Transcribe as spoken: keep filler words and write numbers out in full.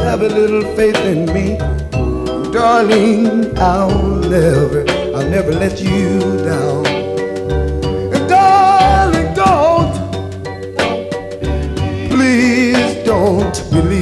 have a little faith in me. Darling, I'll never, I'll never let you down. And darling, don't, please don't believe